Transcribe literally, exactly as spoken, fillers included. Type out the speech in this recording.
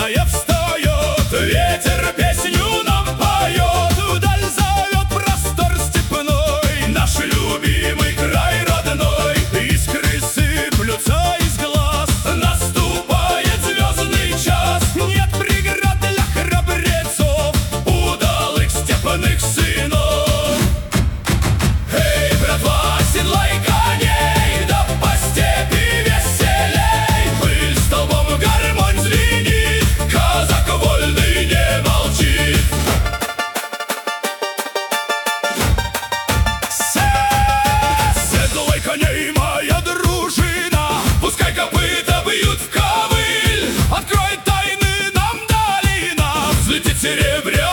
Красная встает, ветер песню нам поет, вдаль зовет простор степной, наш любимый край родной. Искры сыплются из глаз, наступает звездный час. Нет преград для храбрецов, удалых степных сынов. Эй, братва, седлай коней, да по степи веселей. Пыль столбом, гармонь звенит, казак вольный не молчит. Седлай коней, моя дружина, пускай копыта бьют в ковыль. Открой тайны нам долина, взлетит серебря